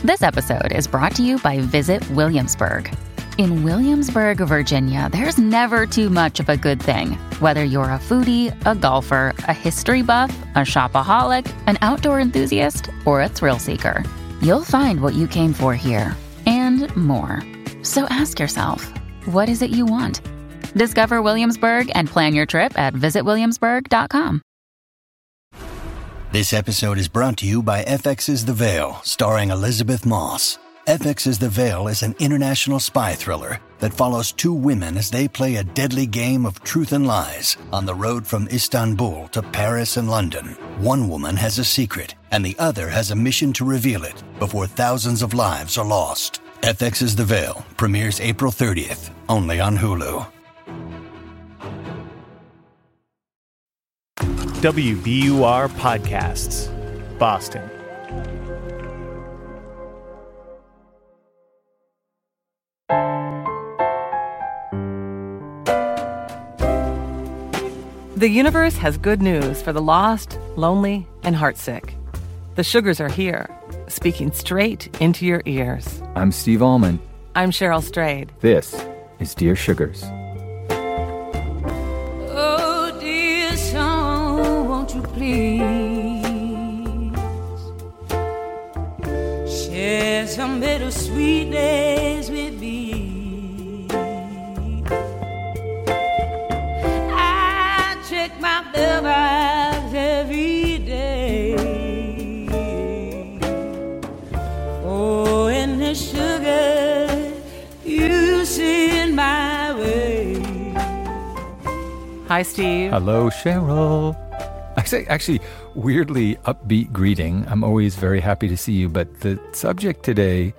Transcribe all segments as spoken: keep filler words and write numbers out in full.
This episode is brought to you by Visit Williamsburg. In Williamsburg, Virginia, there's never too much of a good thing. Whether you're a foodie, a golfer, a history buff, a shopaholic, an outdoor enthusiast, or a thrill seeker, you'll find what you came for here and more. So ask yourself, what is it you want? Discover Williamsburg and plan your trip at visit williamsburg dot com. This episode is brought to you by F X's The Veil, starring Elizabeth Moss. F X's The Veil is an international spy thriller that follows two women as they play a deadly game of truth and lies on the road from Istanbul to Paris and London. One woman has a secret, and the other has a mission to reveal it before thousands of lives are lost. F X's The Veil premieres April thirtieth, only on Hulu. W B U R Podcasts, Boston. The universe has good news for the lost, lonely, and heartsick. The Sugars are here, speaking straight into your ears. I'm Steve Allman. I'm Cheryl Strayed. This is Dear Sugars. Oh, dear song, won't you please share some bittersweet days with me? My mailbox every day. Oh, and the sugar you send my way. Hi, Steve. Hello, Cheryl. Actually, actually, weirdly upbeat greeting. I'm always very happy to see you, but the subject today,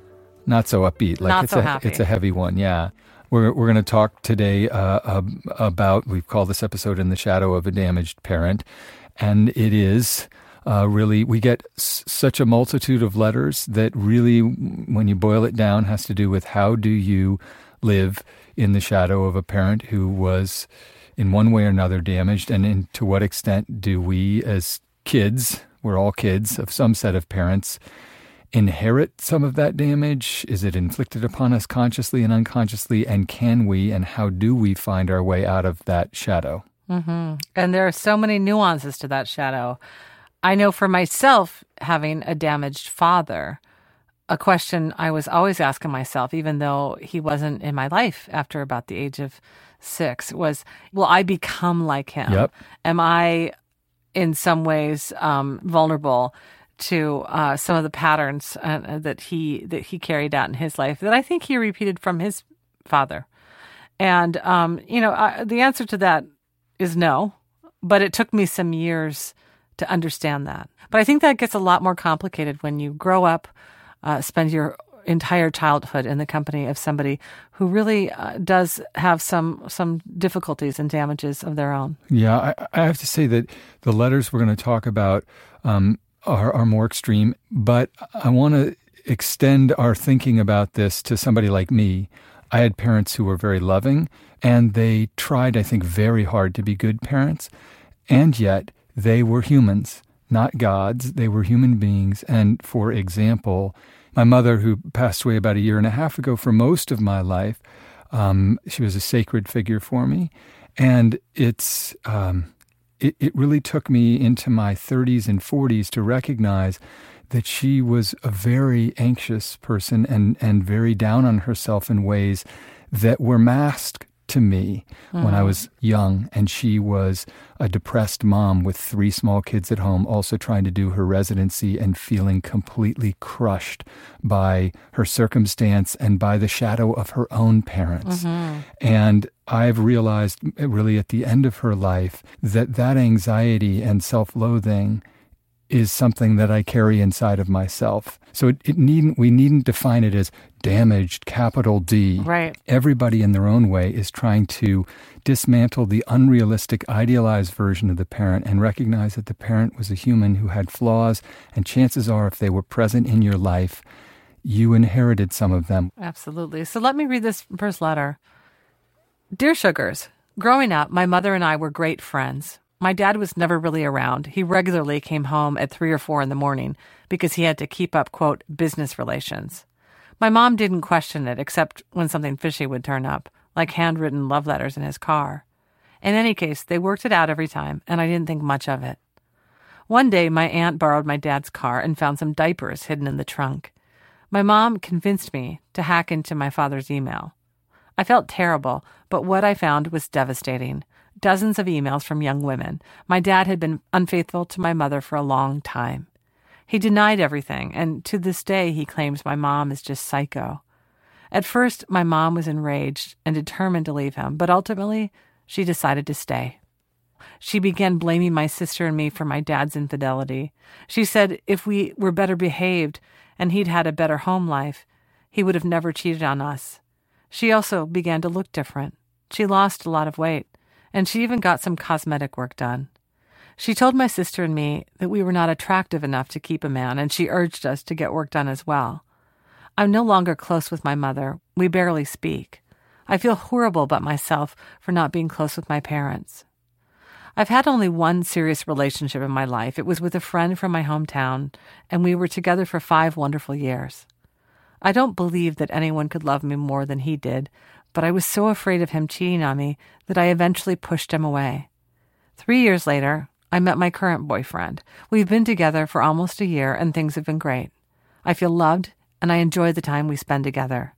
not so upbeat. Like not it's so a, happy. It's a heavy one, yeah. We're we're going to talk today uh, uh, about, we've called this episode In the Shadow of a Damaged Parent, and it is uh, really, we get s- such a multitude of letters that really, when you boil it down, has to do with how do you live in the shadow of a parent who was in one way or another damaged, and in, to what extent do we as kids, we're all kids of some set of parents, inherit some of that damage? Is it inflicted upon us consciously and unconsciously? And can we and how do we find our way out of that shadow? Mm-hmm. And there are so many nuances to that shadow. I know for myself, having a damaged father, a question I was always asking myself, even though he wasn't in my life after about the age of six, was, will I become like him? Yep. Am I in some ways um, vulnerable to uh, some of the patterns uh, that he that he carried out in his life that I think he repeated from his father? And, um, you know, I, the answer to that is no, but it took me some years to understand that. But I think that gets a lot more complicated when you grow up, uh, spend your entire childhood in the company of somebody who really uh, does have some some difficulties and damages of their own. Yeah, I, I have to say that the letters we're going to talk about um, Are, are more extreme, but I want to extend our thinking about this to somebody like me. I had parents who were very loving, and they tried, I think, very hard to be good parents, and yet they were humans, not gods. They were human beings, and for example, my mother, who passed away about a year and a half ago, for most of my life, um, she was a sacred figure for me, and it's... Um, It, it really took me into my thirties and forties to recognize that she was a very anxious person and, and very down on herself in ways that were masked to me mm. when I was young. And she was a depressed mom with three small kids at home, also trying to do her residency and feeling completely crushed by her circumstance and by the shadow of her own parents. Mm-hmm. And I've realized really at the end of her life that that anxiety and self-loathing is something that I carry inside of myself. So it, it needn't, we needn't define it as damaged, capital D. Right. Everybody in their own way is trying to dismantle the unrealistic, idealized version of the parent and recognize that the parent was a human who had flaws, and chances are if they were present in your life, you inherited some of them. Absolutely. So let me read this first letter. Dear Sugars, growing up, my mother and I were great friends. My dad was never really around. He regularly came home at three or four in the morning because he had to keep up, quote, business relations. My mom didn't question it except when something fishy would turn up, like handwritten love letters in his car. In any case, they worked it out every time, and I didn't think much of it. One day, my aunt borrowed my dad's car and found some diapers hidden in the trunk. My mom convinced me to hack into my father's email. I felt terrible, but what I found was devastating. Dozens of emails from young women. My dad had been unfaithful to my mother for a long time. He denied everything, and to this day he claims my mom is just psycho. At first, my mom was enraged and determined to leave him, but ultimately, she decided to stay. She began blaming my sister and me for my dad's infidelity. She said if we were better behaved and he'd had a better home life, he would have never cheated on us. She also began to look different. She lost a lot of weight, and she even got some cosmetic work done. She told my sister and me that we were not attractive enough to keep a man, and she urged us to get work done as well. I'm no longer close with my mother. We barely speak. I feel horrible about myself for not being close with my parents. I've had only one serious relationship in my life. It was with a friend from my hometown, and we were together for five wonderful years. I don't believe that anyone could love me more than he did, but I was so afraid of him cheating on me that I eventually pushed him away. Three years later, I met my current boyfriend. We've been together for almost a year, and things have been great. I feel loved, and I enjoy the time we spend together.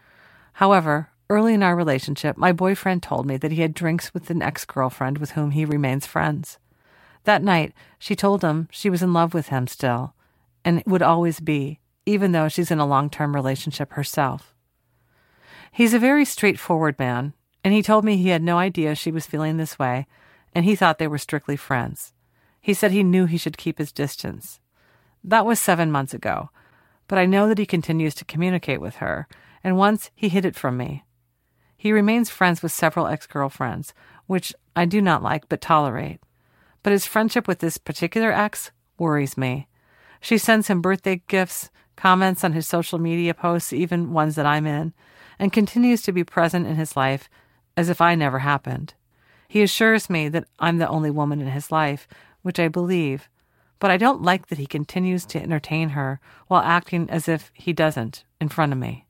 However, early in our relationship, my boyfriend told me that he had drinks with an ex-girlfriend with whom he remains friends. That night, she told him she was in love with him still, and would always be, even though she's in a long-term relationship herself. He's a very straightforward man, and he told me he had no idea she was feeling this way, and he thought they were strictly friends. He said he knew he should keep his distance. That was seven months ago, but I know that he continues to communicate with her, and once he hid it from me. He remains friends with several ex-girlfriends, which I do not like but tolerate. But his friendship with this particular ex worries me. She sends him birthday gifts, comments on his social media posts, even ones that I'm in, and continues to be present in his life as if I never happened. He assures me that I'm the only woman in his life, which I believe, but I don't like that he continues to entertain her while acting as if he doesn't in front of me.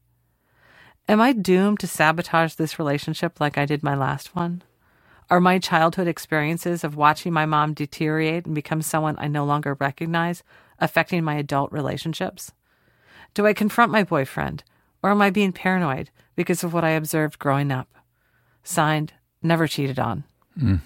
Am I doomed to sabotage this relationship like I did my last one? Are my childhood experiences of watching my mom deteriorate and become someone I no longer recognize affecting my adult relationships? Do I confront my boyfriend, or am I being paranoid because of what I observed growing up? Signed, Never Cheated On. Mm.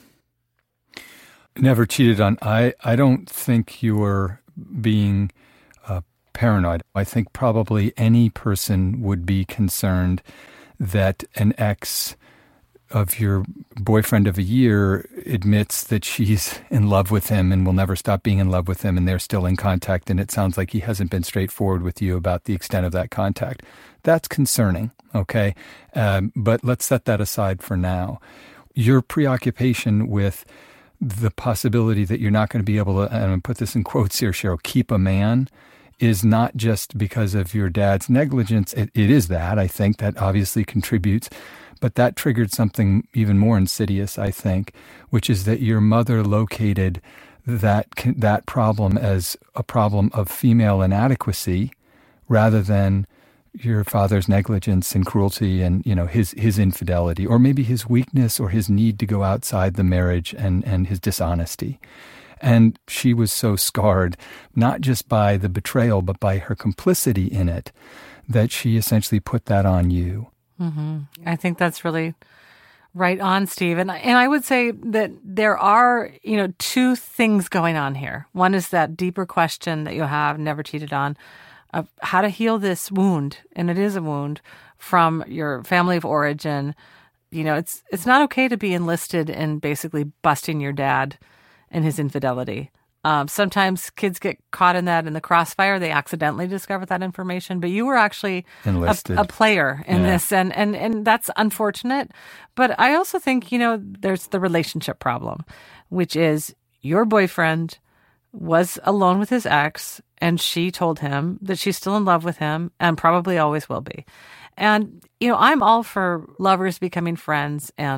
Never cheated on. I, I don't think you were being uh, paranoid. I think probably any person would be concerned that an ex of your boyfriend of a year admits that she's in love with him and will never stop being in love with him, and they're still in contact, and it sounds like he hasn't been straightforward with you about the extent of that contact. That's concerning, okay? Um, but let's set that aside for now. Your preoccupation with the possibility that you're not going to be able to, and I'm going to put this in quotes here, Cheryl, keep a man, is not just because of your dad's negligence. It, it is that. I think that obviously contributes. But that triggered something even more insidious, I think, which is that your mother located that that problem as a problem of female inadequacy rather than your father's negligence and cruelty and, you know, his his infidelity, or maybe his weakness or his need to go outside the marriage and, and his dishonesty. And she was so scarred, not just by the betrayal, but by her complicity in it, that she essentially put that on you. Mm-hmm. I think that's really right on, Steve. And, and I would say that there are, you know, two things going on here. One is that deeper question that you have, never cheated on, of how to heal this wound. And it is a wound from your family of origin. You know, it's it's not okay to be enlisted in basically busting your dad and his infidelity. Um, sometimes kids get caught in that in the crossfire. They accidentally discover that information, but you were actually a, a player in yeah. this, and, and, and that's unfortunate. But I also think, you know, there's the relationship problem, which is your boyfriend was alone with his ex, and she told him that she's still in love with him and probably always will be. And, you know, I'm all for lovers becoming friends, and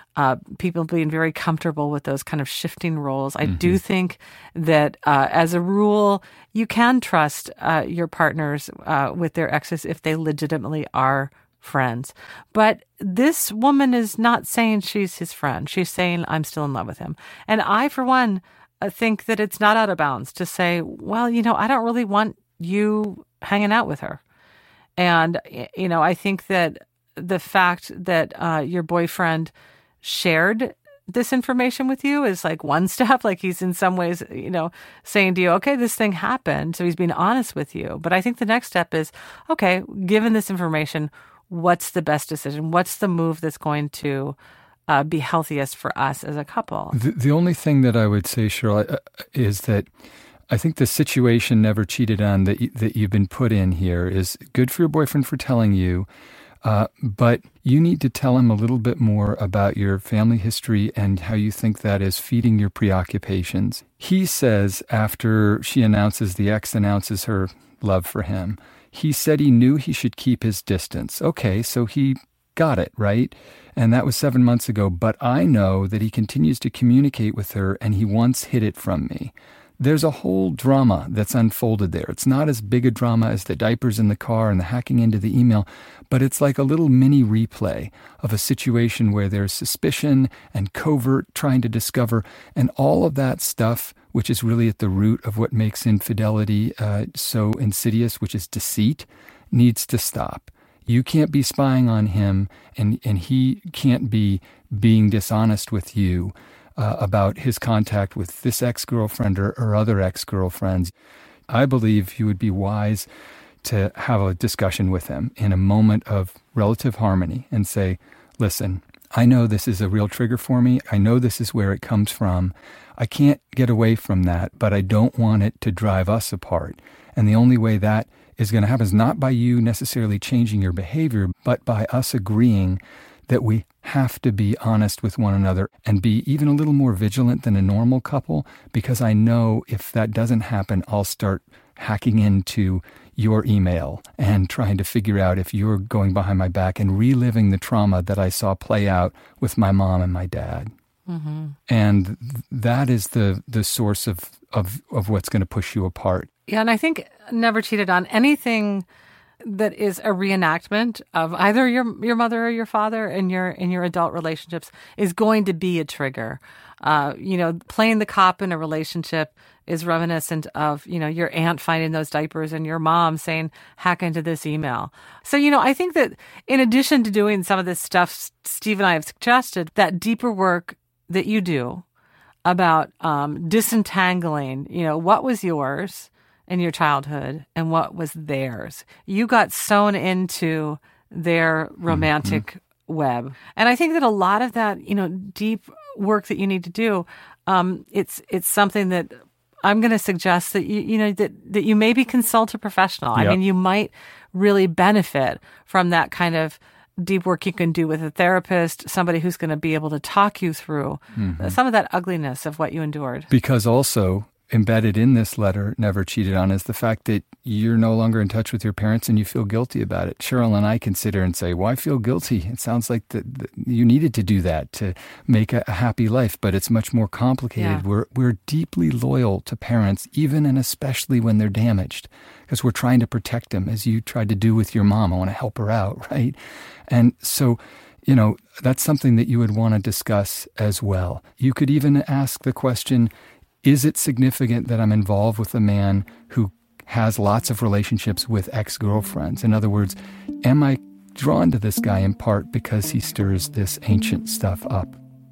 uh, people being very comfortable with those kind of shifting roles. I Mm-hmm. do think that uh, as a rule, you can trust uh, your partners uh, with their exes if they legitimately are friends. But this woman is not saying she's his friend. She's saying, I'm still in love with him. And I, for one, uh, think that it's not out of bounds to say, well, you know, I don't really want you hanging out with her. And, you know, I think that the fact that uh, your boyfriend shared this information with you is like one step. Like he's in some ways, you know, saying to you, okay, this thing happened. So he's being honest with you. But I think the next step is, okay, given this information, what's the best decision? What's the move that's going to uh, be healthiest for us as a couple? The, the only thing that I would say, Cheryl, uh, is that I think the situation never cheated on that, y- that you've been put in here is good for your boyfriend for telling you, uh, but you need to tell him a little bit more about your family history and how you think that is feeding your preoccupations. He says after she announces, the ex announces her love for him, he said he knew he should keep his distance. Okay, so he got it, right? And that was seven months ago, but I know that he continues to communicate with her and he once hid it from me. There's a whole drama that's unfolded there. It's not as big a drama as the diapers in the car and the hacking into the email, but it's like a little mini replay of a situation where there's suspicion and covert trying to discover, and all of that stuff, which is really at the root of what makes infidelity uh, so insidious, which is deceit, needs to stop. You can't be spying on him, and, and he can't be being dishonest with you Uh, about his contact with this ex-girlfriend or, or other ex-girlfriends. I believe you would be wise to have a discussion with him in a moment of relative harmony and say, listen, I know this is a real trigger for me. I know this is where it comes from. I can't get away from that, but I don't want it to drive us apart. And the only way that is going to happen is not by you necessarily changing your behavior, but by us agreeing that we have to be honest with one another and be even a little more vigilant than a normal couple, because I know if that doesn't happen, I'll start hacking into your email and trying to figure out if you're going behind my back and reliving the trauma that I saw play out with my mom and my dad. Mm-hmm. And that is the the source of, of, of what's going to push you apart. Yeah, and I think Never Cheated On, anything that is a reenactment of either your your mother or your father in your in your adult relationships is going to be a trigger. Uh, you know, playing the cop in a relationship is reminiscent of, you know, your aunt finding those diapers and your mom saying, hack into this email. So, you know, I think that in addition to doing some of this stuff Steve and I have suggested, that deeper work that you do about um, disentangling, you know, what was yours in your childhood and what was theirs. You got sewn into their romantic mm-hmm. web. And I think that a lot of that, you know, deep work that you need to do, um, it's it's something that I'm going to suggest that you, you know, that, that you maybe consult a professional. Yep. I mean, you might really benefit from that kind of deep work you can do with a therapist, somebody who's going to be able to talk you through mm-hmm. some of that ugliness of what you endured. Because also, embedded in this letter, Never Cheated On, is the fact that you're no longer in touch with your parents and you feel guilty about it. Cheryl and I consider and say, why feel guilty? It sounds like that you needed to do that to make a, a happy life, but it's much more complicated. Yeah. We're we're deeply loyal to parents, even and especially when they're damaged, because we're trying to protect them, as you tried to do with your mom. I want to help her out, right? And so, you know, that's something that you would want to discuss as well. You could even ask the question, is it significant that I'm involved with a man who has lots of relationships with ex-girlfriends? In other words, am I drawn to this guy in part because he stirs this ancient stuff up?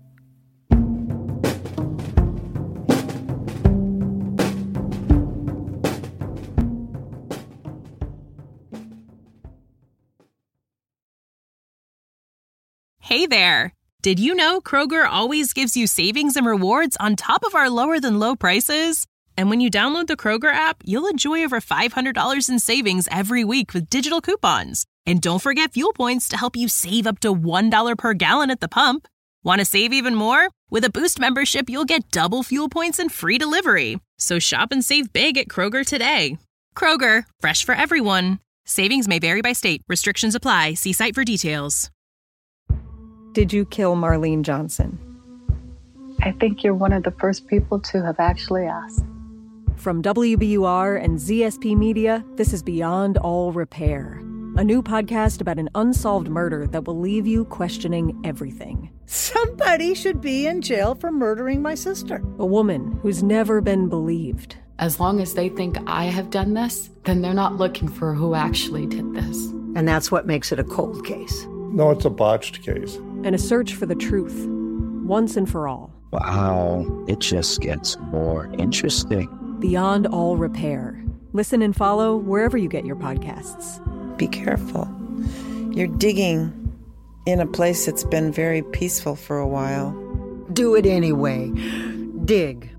Hey there! Did you know Kroger always gives you savings and rewards on top of our lower-than-low prices? And when you download the Kroger app, you'll enjoy over five hundred dollars in savings every week with digital coupons. And don't forget fuel points to help you save up to one dollar per gallon at the pump. Want to save even more? With a Boost membership, you'll get double fuel points and free delivery. So shop and save big at Kroger today. Kroger, fresh for everyone. Savings may vary by state. Restrictions apply. See site for details. Did you kill Marlene Johnson? I think you're one of the first people to have actually asked. From W B U R and Z S P Media, this is Beyond All Repair, a new podcast about an unsolved murder that will leave you questioning everything. Somebody should be in jail for murdering my sister. A woman who's never been believed. As long as they think I have done this, then they're not looking for who actually did this. And that's what makes it a cold case. No, it's a botched case. And a search for the truth, once and for all. Wow, it just gets more interesting. Beyond All Repair. Listen and follow wherever you get your podcasts. Be careful. You're digging in a place that's been very peaceful for a while. Do it anyway. Dig.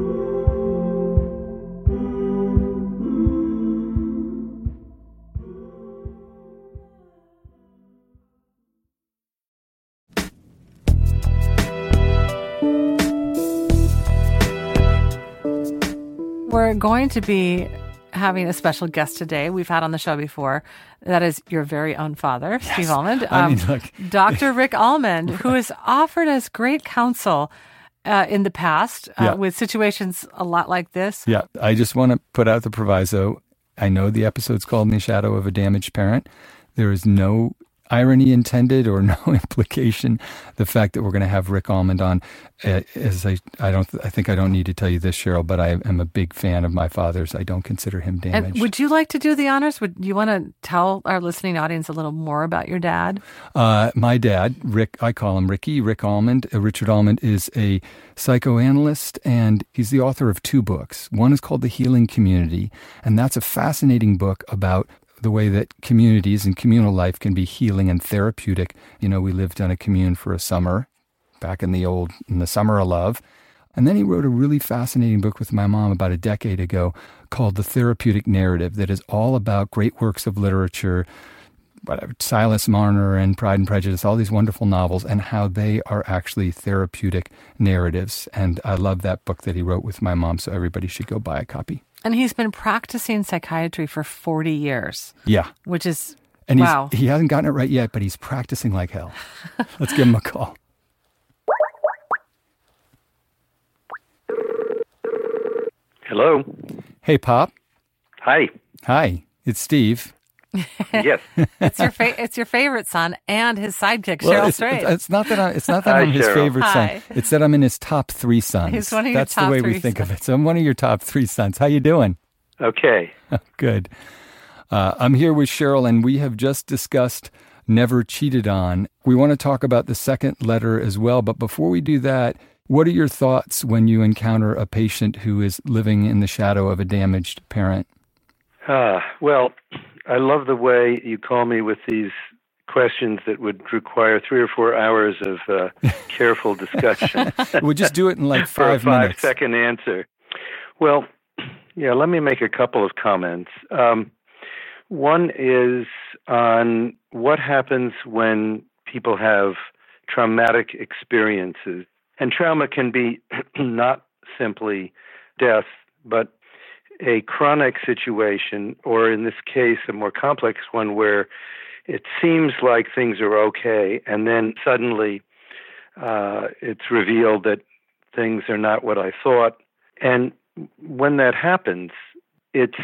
We're going to be having a special guest today we've had on the show before. That is your very own father, yes. Steve Almond. I mean, um, look, Doctor Rick Almond, who has offered us great counsel uh, in the past uh, yeah. with situations a lot like this. Yeah, I just want to put out the proviso. I know the episode's called In the Shadow of a Damaged Parent. There is no irony intended or no implication. The fact that we're going to have Rick Almond on, uh, as I, I don't, I think I don't need to tell you this, Cheryl, but I am a big fan of my father's. I don't consider him damaged. And would you like to do the honors? Would you want to tell our listening audience a little more about your dad? Uh, my dad, Rick, I call him Ricky, Rick Almond. Uh, Richard Almond is a psychoanalyst, and he's the author of two books. One is called The Healing Community, and that's a fascinating book about the way that communities and communal life can be healing and therapeutic. You know, we lived on a commune for a summer back in the old, in the summer of love. And then he wrote a really fascinating book with my mom about a decade ago called The Therapeutic Narrative, that is all about great works of literature, whatever, Silas Marner and Pride and Prejudice, all these wonderful novels, and how they are actually therapeutic narratives. And I love that book that he wrote with my mom, so everybody should go buy a copy. And he's been practicing psychiatry for forty years. Yeah. Which is, and wow. He's, he hasn't gotten it right yet, but he's practicing like hell. Let's give him a call. Hello. Hey, Pop. Hi. Hi. It's Steve. Yes. It's your fa- it's your favorite son and his sidekick, well, Cheryl it's, Strayed. It's not that, I, it's not that Hi, I'm his Cheryl. favorite Hi. son. It's that I'm in his top three sons. He's one of your That's top the way three we think sons. of it. So I'm one of your top three sons. How you doing? Okay. Good. Uh, I'm here with Cheryl, and we have just discussed Never Cheated On. We want to talk about the second letter as well. But before we do that, what are your thoughts when you encounter a patient who is living in the shadow of a damaged parent? Uh, well, I love the way you call me with these questions that would require three or four hours of uh, careful discussion. We'll just do it in like for five a minutes. five-second answer. Well, yeah, let me make a couple of comments. Um, one is on what happens when people have traumatic experiences. And trauma can be not simply death, but a chronic situation, or in this case, a more complex one where it seems like things are okay, and then suddenly uh, it's revealed that things are not what I thought. And when that happens, it's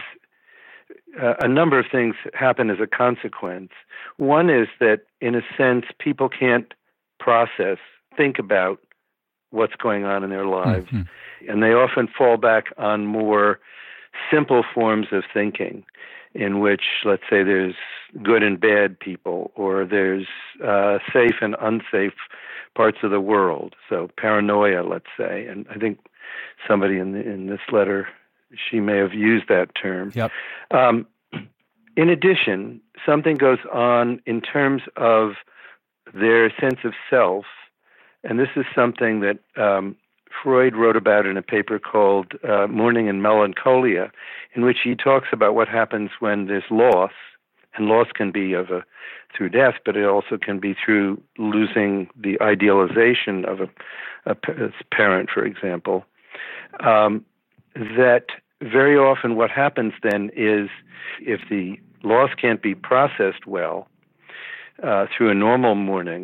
uh, a number of things happen as a consequence. One is that, in a sense, people can't process, think about what's going on in their lives, mm-hmm. and they often fall back on more simple forms of thinking, in which, let's say, there's good and bad people, or there's uh, safe and unsafe parts of the world. So paranoia, let's say, and I think somebody in the, in this letter, she may have used that term. Yep. Um, in addition, something goes on in terms of their sense of self, and this is something that um, Freud wrote about in a paper called uh, Mourning and Melancholia, in which he talks about what happens when there's loss, and loss can be of a through death, but it also can be through losing the idealization of a, a parent, for example. Um, that very often what happens then is, if the loss can't be processed well uh, through a normal mourning,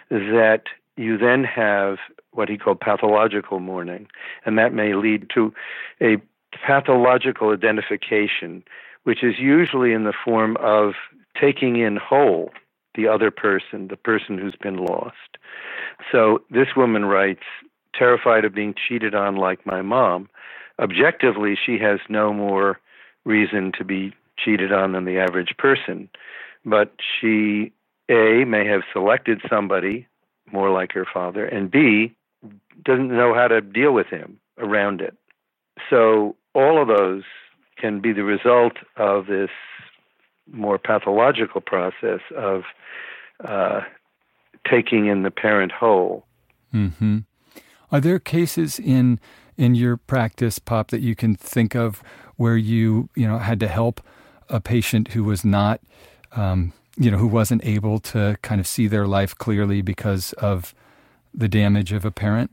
that you then have what he called pathological mourning, and that may lead to a pathological identification, which is usually in the form of taking in whole the other person, the person who's been lost. So this woman writes, terrified of being cheated on like my mom. Objectively, she has no more reason to be cheated on than the average person, but she, A, may have selected somebody more like her father, and B, doesn't know how to deal with him around it. So all of those can be the result of this more pathological process of uh, taking in the parent whole. Mm-hmm. Are there cases in in your practice, Pop, that you can think of where you you know had to help a patient who was not, um, you know, who wasn't able to kind of see their life clearly because of the damage of a parent?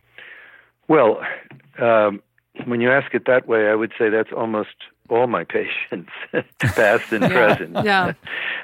Well, um, when you ask it that way, I would say that's almost all my patients, past and yeah. present, yeah.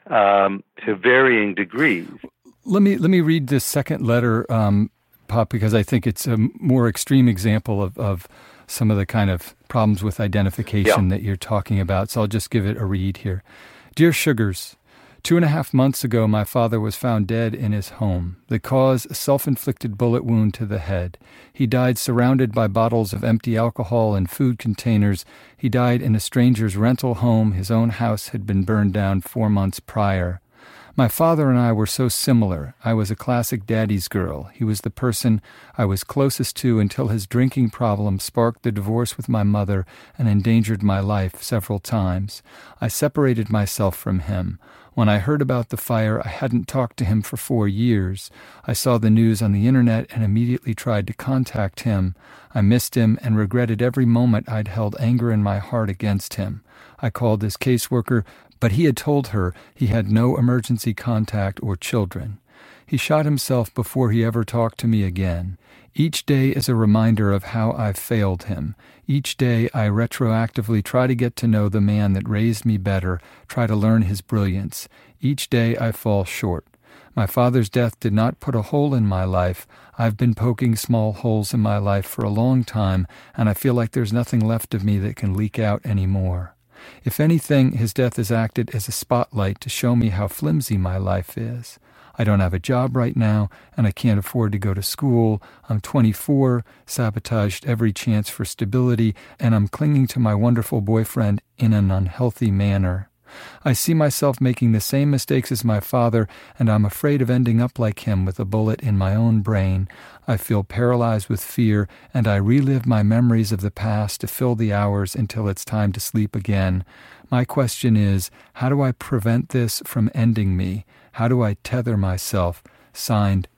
um, to varying degrees. Let me let me read this second letter, um, Pop, because I think it's a more extreme example of, of some of the kind of problems with identification yeah. that you're talking about. So I'll just give it a read here. Dear Sugars, two and a half months ago, my father was found dead in his home. The cause, a self-inflicted bullet wound to the head. He died surrounded by bottles of empty alcohol and food containers. He died in a stranger's rental home. His own house had been burned down four months prior. My father and I were so similar. I was a classic daddy's girl. He was the person I was closest to until his drinking problem sparked the divorce with my mother and endangered my life several times. I separated myself from him. When I heard about the fire, I hadn't talked to him for four years. I saw the news on the internet and immediately tried to contact him. I missed him and regretted every moment I'd held anger in my heart against him. I called his caseworker, but he had told her he had no emergency contact or children. He shot himself before he ever talked to me again. Each day is a reminder of how I've failed him. Each day I retroactively try to get to know the man that raised me better, try to learn his brilliance. Each day I fall short. My father's death did not put a hole in my life. I've been poking small holes in my life for a long time, and I feel like there's nothing left of me that can leak out anymore. If anything, his death has acted as a spotlight to show me how flimsy my life is. I don't have a job right now, and I can't afford to go to school. I'm twenty-four, sabotaged every chance for stability, and I'm clinging to my wonderful boyfriend in an unhealthy manner. I see myself making the same mistakes as my father, and I'm afraid of ending up like him with a bullet in my own brain. I feel paralyzed with fear, and I relive my memories of the past to fill the hours until it's time to sleep again. My question is, how do I prevent this from ending me? How do I tether myself? Signed,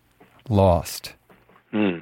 Lost. Mm.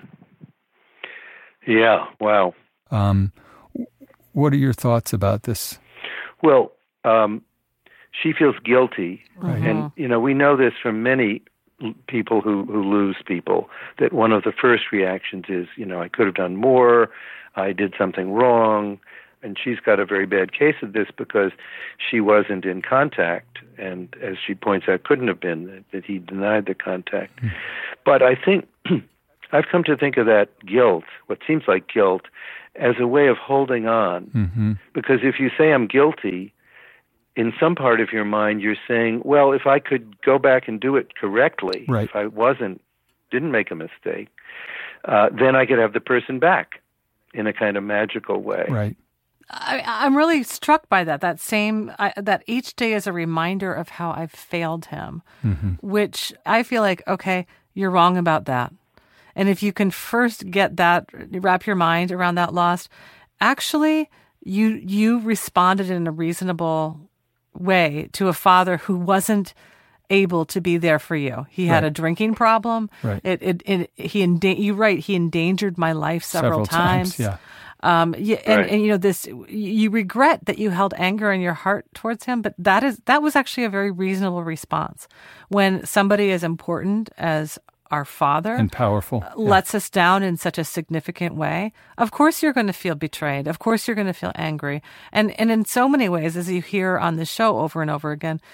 Yeah, wow. Um, what are your thoughts about this? Well, um, she feels guilty. Right. And, you know, we know this from many people who, who lose people, that one of the first reactions is, you know, I could have done more, I did something wrong. And she's got a very bad case of this because she wasn't in contact, and as she points out, couldn't have been, that he denied the contact. Mm. But I think, I've come to think of that guilt, what seems like guilt, as a way of holding on. Mm-hmm. Because if you say I'm guilty, in some part of your mind, you're saying, well, if I could go back and do it correctly, right. if I wasn't, didn't make a mistake, uh, then I could have the person back in a kind of magical way. Right. I, I'm really struck by that, that same, I, that each day is a reminder of how I've failed him, mm-hmm. which I feel like, okay, you're wrong about that. And if you can first get that, wrap your mind around that loss, actually, you you responded in a reasonable way to a father who wasn't able to be there for you. He had right. a drinking problem. Right. It, it, it, he, enda- you're right, he endangered my life several, several times. times. Yeah. Um, yeah, and, right. and you know this. You regret that you held anger in your heart towards him, but that is that was actually a very reasonable response. When somebody as important as our father and powerful yeah. lets us down in such a significant way, of course you're going to feel betrayed. Of course you're going to feel angry, and and in so many ways, as you hear on the show over and over again,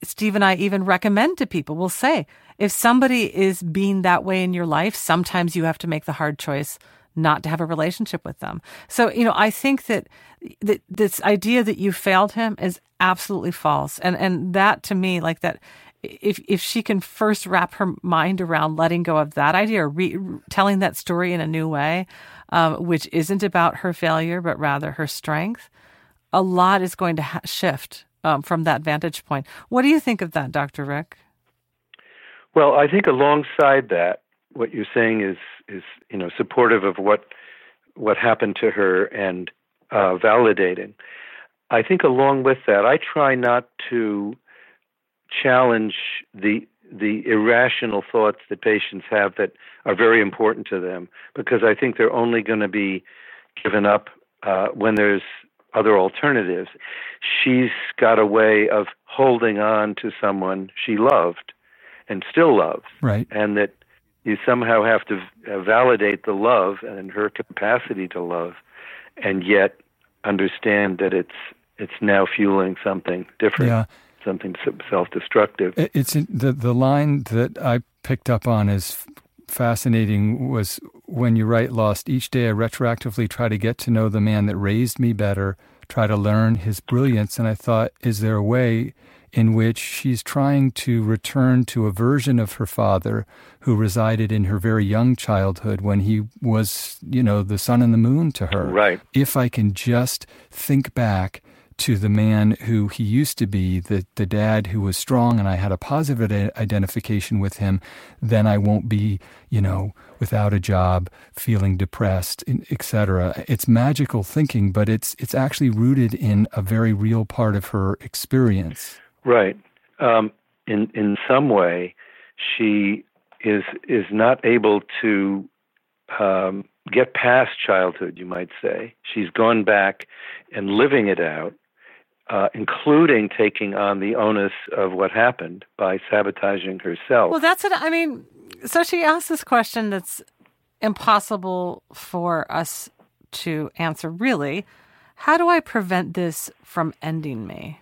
Steve and I even recommend to people, we'll say, if somebody is being that way in your life, sometimes you have to make the hard choice not to have a relationship with them. So, you know, I think that, that this idea that you failed him is absolutely false. And and that to me, like that, if if she can first wrap her mind around letting go of that idea or re- telling that story in a new way, um, which isn't about her failure, but rather her strength, a lot is going to ha- shift um, from that vantage point. What do you think of that, Doctor Rick? Well, I think alongside that, what you're saying is, is you know, supportive of what what happened to her and uh, validating. I think along with that, I try not to challenge the the irrational thoughts that patients have that are very important to them, because I think they're only going to be given up uh, when there's other alternatives. She's got a way of holding on to someone she loved and still loves, right? And that you somehow have to uh, validate the love and her capacity to love, and yet understand that it's it's now fueling something different, yeah. something self-destructive. It's the the line that I picked up on is fascinating. Was when you write "Lost." Each day I retroactively try to get to know the man that raised me better, try to learn his brilliance, and I thought, is there a way in which she's trying to return to a version of her father who resided in her very young childhood when he was, you know, the sun and the moon to her. Right. If I can just think back to the man who he used to be, the, the dad who was strong, and I had a positive identification with him, then I won't be, you know, without a job, feeling depressed, et cetera. It's magical thinking, but it's it's actually rooted in a very real part of her experience. Right. Um, in in some way, she is is not able to um, get past childhood, you might say. She's gone back and living it out, uh, including taking on the onus of what happened by sabotaging herself. Well, that's it. I mean, so she asked this question that's impossible for us to answer, really. How do I prevent this from ending me?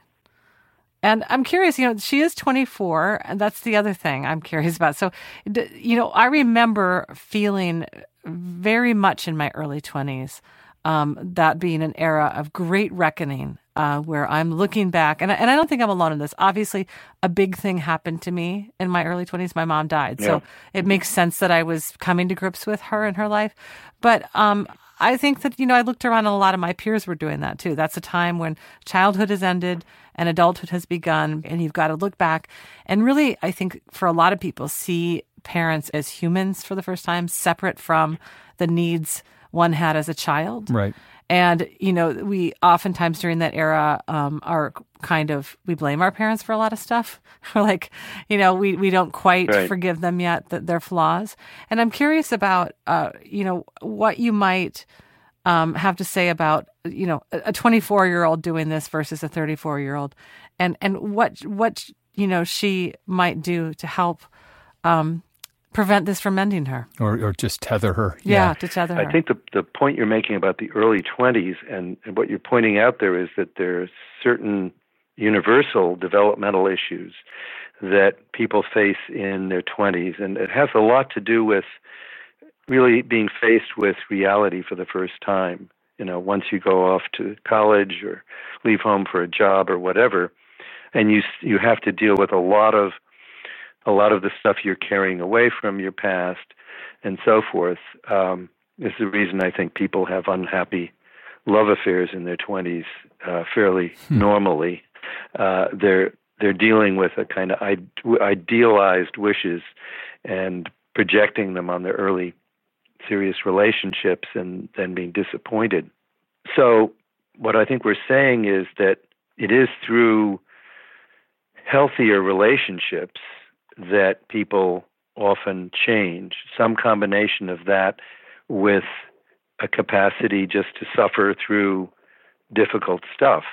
And I'm curious, you know, she is twenty-four, and that's the other thing I'm curious about. So, you know, I remember feeling very much in my early twenties, um, that being an era of great reckoning, uh, where I'm looking back, and I, and I don't think I'm alone in this. Obviously, a big thing happened to me in my early twenties. My mom died. Yeah. So it makes sense that I was coming to grips with her in her life. But um, I think that, you know, I looked around and a lot of my peers were doing that too. That's a time when childhood has ended and adulthood has begun, and you've got to look back and really, I think for a lot of people, see parents as humans for the first time, separate from the needs one had as a child. Right. And, you know, we oftentimes during that era um, are kind of, we blame our parents for a lot of stuff. We're like, you know, we, we don't quite right. forgive them yet, that their flaws. And I'm curious about, uh, you know, what you might um, have to say about, you know, a twenty-four-year-old doing this versus a thirty-four-year-old, and, and what, what, you know, she might do to help um, prevent this from ending her. Or or just tether her. Yeah, yeah. to tether her. I think the the point you're making about the early twenties and, and what you're pointing out there is that there are certain universal developmental issues that people face in their twenties. And it has a lot to do with really being faced with reality for the first time. You know, once you go off to college or leave home for a job or whatever, and you you have to deal with a lot of a lot of the stuff you're carrying away from your past and so forth, um, is the reason I think people have unhappy love affairs in their twenties uh, fairly hmm. normally. Uh, they're they're dealing with a kind of idealized wishes and projecting them on their early serious relationships and then being disappointed. So what I think we're saying is that it is through healthier relationships that people often change, some combination of that with a capacity just to suffer through difficult stuff.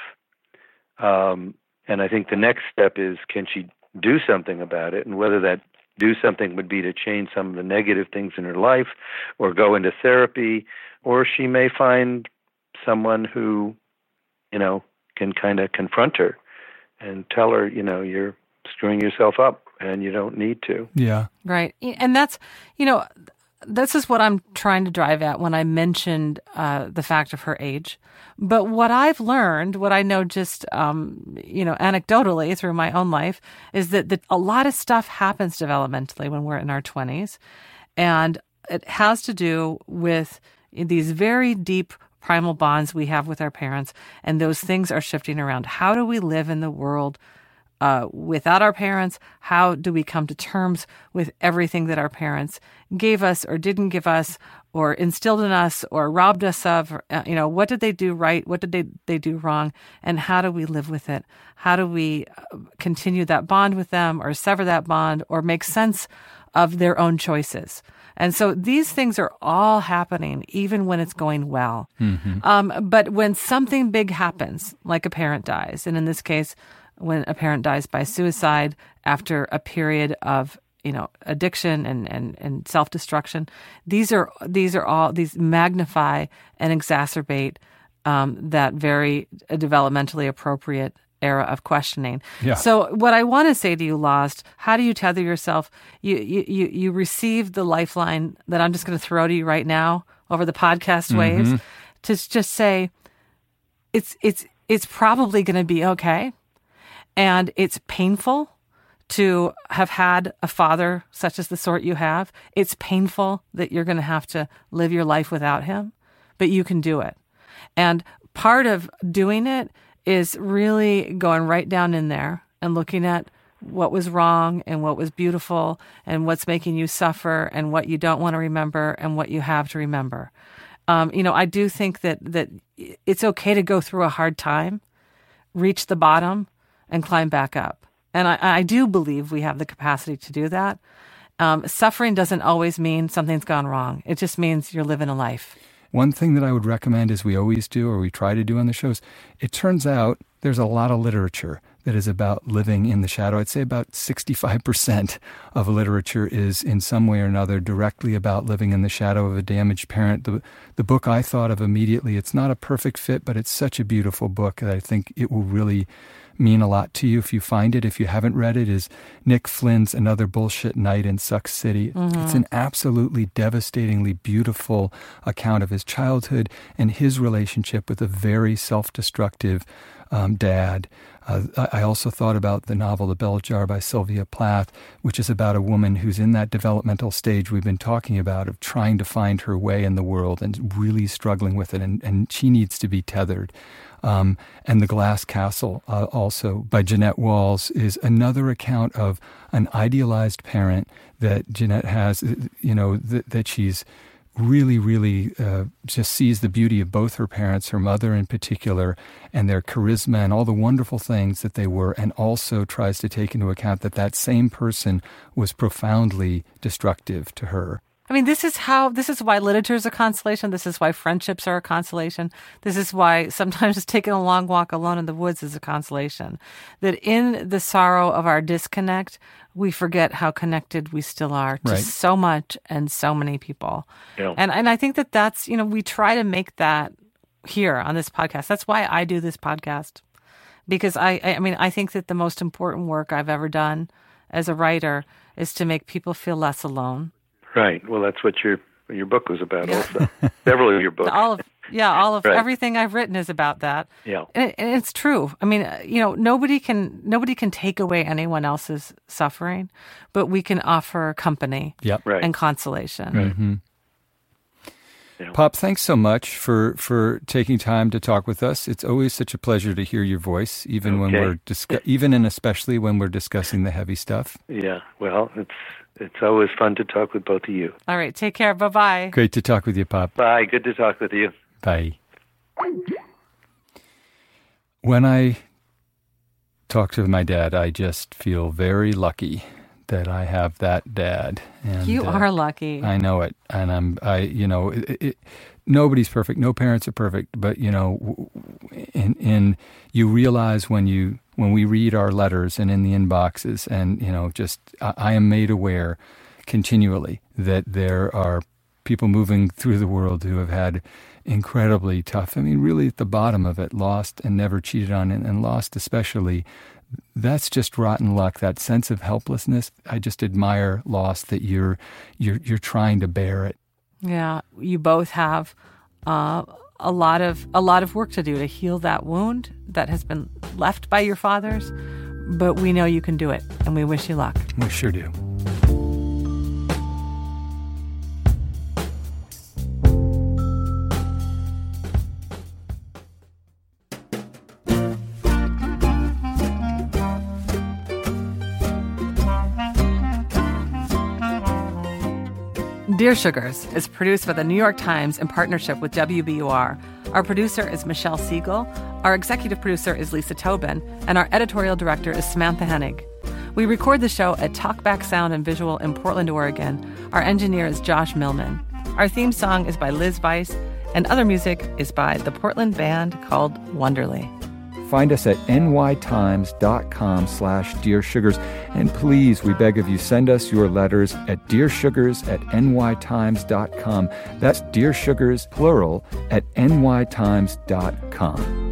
Um, and I think the next step is, can she do something about it? And whether that do something would be to change some of the negative things in her life or go into therapy, or she may find someone who, you know, can kind of confront her and tell her, you know, you're screwing yourself up, and you don't need to. Yeah. Right. And that's, you know, this is what I'm trying to drive at when I mentioned uh, the fact of her age. But what I've learned, what I know just, um, you know, anecdotally through my own life, is that, that a lot of stuff happens developmentally when we're in our twenties. And it has to do with these very deep primal bonds we have with our parents. And those things are shifting around. How do we live in the world Uh, without our parents? How do we come to terms with everything that our parents gave us or didn't give us or instilled in us or robbed us of? Or, uh, you know, what did they do right? What did they, they do wrong? And how do we live with it? How do we continue that bond with them or sever that bond or make sense of their own choices? And so these things are all happening even when it's going well. Mm-hmm. Um, but when something big happens, like a parent dies, and in this case, when a parent dies by suicide after a period of, you know, addiction and, and, and self-destruction, these are these are all these magnify and exacerbate um, that very developmentally appropriate era of questioning. Yeah. So what I want to say to you, Lost, how do you tether yourself? You you you, you receive the lifeline that I'm just going to throw to you right now over the podcast waves Mm-hmm. to just say it's it's it's probably going to be okay. And it's painful to have had a father such as the sort you have. It's painful that you're going to have to live your life without him, but you can do it. And part of doing it is really going right down in there and looking at what was wrong and what was beautiful and what's making you suffer and what you don't want to remember and what you have to remember. Um, you know, I do think that that it's okay to go through a hard time, reach the bottom, and climb back up. And I, I do believe we have the capacity to do that. Um, suffering doesn't always mean something's gone wrong. It just means you're living a life. One thing that I would recommend, as we always do, or we try to do on the shows, it turns out there's a lot of literature that is about living in the shadow. I'd say about sixty-five percent of literature is in some way or another directly about living in the shadow of a damaged parent. The, the book I thought of immediately, it's not a perfect fit, but it's such a beautiful book that I think it will really mean a lot to you if you find it. If you haven't read it, is Nick Flynn's Another Bullshit Night in Suck City. Mm-hmm. It's an absolutely devastatingly beautiful account of his childhood and his relationship with a very self-destructive um, dad. Uh, I also thought about the novel The Bell Jar by Sylvia Plath, which is about a woman who's in that developmental stage we've been talking about of trying to find her way in the world and really struggling with it, and, and she needs to be tethered. Um, and The Glass Castle, uh, also by Jeanette Walls, is another account of an idealized parent that Jeanette has, you know, th- that she's really, really uh, just sees the beauty of both her parents, her mother in particular, and their charisma and all the wonderful things that they were, and also tries to take into account that that same person was profoundly destructive to her. I mean, this is how, this is why literature is a consolation. This is why friendships are a consolation. This is why sometimes just taking a long walk alone in the woods is a consolation. That in the sorrow of our disconnect, we forget how connected we still are to Right. so much and so many people. Yeah. And and I think that that's, you know, we try to make that here on this podcast. That's why I do this podcast. Because I, I mean, I think that the most important work I've ever done as a writer is to make people feel less alone. Right. Well, that's what your your book was about Yeah. also. Several of your books. All of yeah, all of Right. everything I've written is about that. Yeah. And, it, and it's true. I mean, uh, you know, nobody can nobody can take away anyone else's suffering, but we can offer company Yep. Right. and consolation. Mm-hmm. Yeah. Pop, thanks so much for, for taking time to talk with us. It's always such a pleasure to hear your voice, even when Okay. we're discuss- even and especially when we're discussing the heavy stuff. Yeah. Well, it's it's always fun to talk with both of you. All right, take care. Bye-bye. Great to talk with you, Pop. Bye. Good to talk with you. Bye. When I talk to my dad, I just feel very lucky that I have that dad. And, You uh, are lucky. I know it, and I'm. I you know, it, it, nobody's perfect. No parents are perfect, but you know, in in you realize when you when we read our letters and in the inboxes, and you know, just I, I am made aware continually that there are people moving through the world who have had incredibly tough. I mean, really at the bottom of it, lost and never cheated on, and, and lost especially that's just rotten luck, that sense of helplessness. I just admire loss that you're you're you're trying to bear it. Yeah, you both have uh, a lot of a lot of work to do to heal that wound that has been left by your fathers, but we know you can do it, and we wish you luck. We sure do. Dear Sugars is produced by the New York Times in partnership with W B U R. Our producer is Michelle Siegel, our executive producer is Lisa Tobin, and our editorial director is Samantha Hennig. We record the show at Talkback Sound and Visual in Portland, Oregon. Our engineer is Josh Millman. Our theme song is by Liz Weiss, and other music is by the Portland band called Wonderly. Find us at nytimes.com slash Dear Sugars. And please, we beg of you, send us your letters at dearsugars at nytimes.com. That's Dear Sugars, plural, at nytimes dot com.